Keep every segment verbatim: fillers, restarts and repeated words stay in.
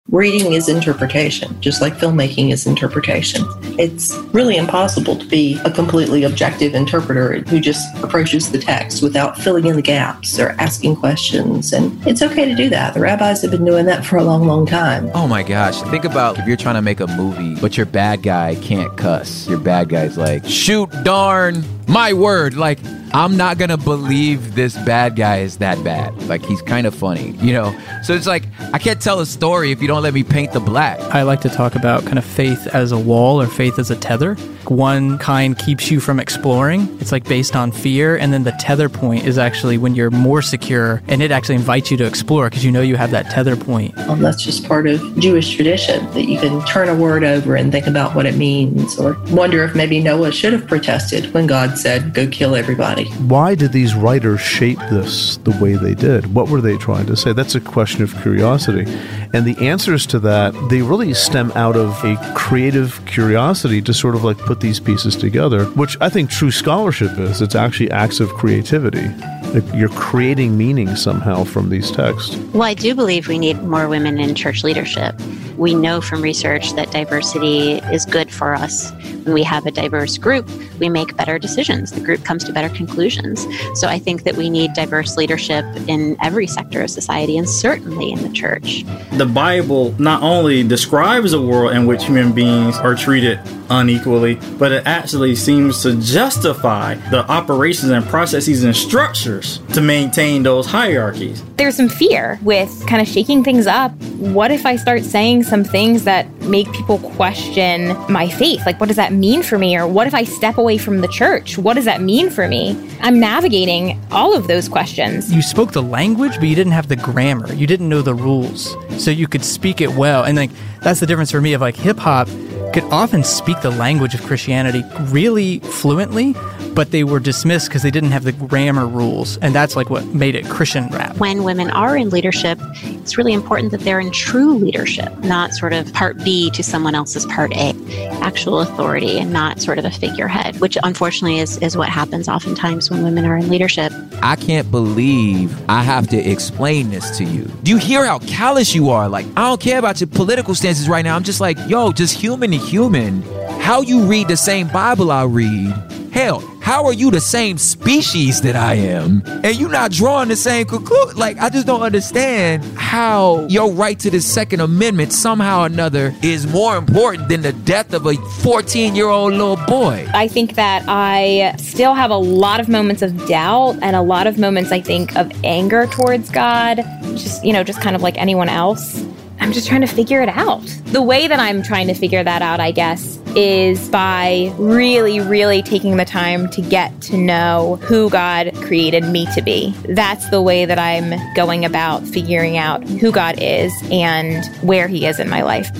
Reading is interpretation, just like filmmaking is interpretation. It's really impossible to be a completely objective interpreter who just approaches the text without filling in the gaps or asking questions. And it's okay to do that. The rabbis have been doing that for a long, long time. Oh my gosh. Think about if you're trying to make a movie, but your bad guy can't cuss. Your bad guy's like, shoot, darn, my word. Like, I'm not going to believe this bad guy is that bad. Like, he's kind of funny, you know? So it's like, I can't tell a story if you don't let me paint the black. I like to talk about kind of faith as a wall or faith as a tether. One kind keeps you from exploring. It's like based on fear. And then the tether point is actually when you're more secure, and it actually invites you to explore because you know you have that tether point. Um, that's just part of Jewish tradition, that you can turn a word over and think about what it means, or wonder if maybe Noah should have protested when God said, go kill everybody. Why did these writers shape this the way they did? What were they trying to say? That's a question of curiosity. And the answers to that, they really stem out of a creative curiosity to sort of like put these pieces together, which I think true scholarship is. It's actually acts of creativity. Like you're creating meaning somehow from these texts. Well, I do believe we need more women in church leadership. We know from research that diversity is good for us. When we have a diverse group, we make better decisions. The group comes to better conclusions. So I think that we need diverse leadership in every sector of society, and certainly in the church. The Bible not only describes a world in which human beings are treated unequally, but it actually seems to justify the operations and processes and structures to maintain those hierarchies. There's some fear with kind of shaking things up. What if I start saying some things that make people question my faith? Like, what does that mean for me? Or what if I step away from the church? What does that mean for me? I'm navigating all of those questions. You spoke the language, but you didn't have the grammar. You didn't know the rules. So you could speak it well. And like that's the difference for me of like hip hop could often speak the language of Christianity really fluently, but they were dismissed because they didn't have the grammar rules. And that's like what made it Christian rap. When women are in leadership, it's really important that they're in true leadership, not sort of part B to someone else's part A. Actual authority and not sort of a figurehead, which unfortunately is, is what happens oftentimes when women are in leadership. I can't believe I have to explain this to you. Do you hear how callous you are? Like, I don't care about your political stances right now. I'm just like, yo, just human to human. How you read the same Bible I read. Hell, how are you the same species that I am? And you not drawing the same conclusion? Like, I just don't understand how your right to the Second Amendment somehow or another is more important than the death of a fourteen-year-old little boy. I think that I still have a lot of moments of doubt and a lot of moments, I think, of anger towards God. Just, you know, just kind of like anyone else. I'm just trying to figure it out. The way that I'm trying to figure that out, I guess, is by really, really taking the time to get to know who God created me to be. That's the way that I'm going about figuring out who God is and where He is in my life.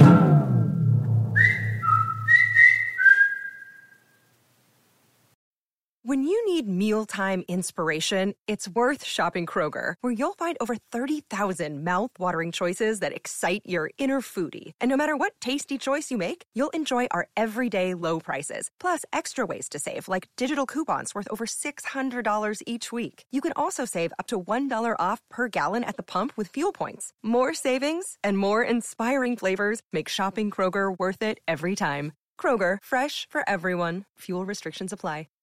When you need mealtime inspiration, it's worth shopping Kroger, where you'll find over thirty thousand mouth-watering choices that excite your inner foodie. And no matter what tasty choice you make, you'll enjoy our everyday low prices, plus extra ways to save, like digital coupons worth over six hundred dollars each week. You can also save up to one dollar off per gallon at the pump with fuel points. More savings and more inspiring flavors make shopping Kroger worth it every time. Kroger, fresh for everyone. Fuel restrictions apply.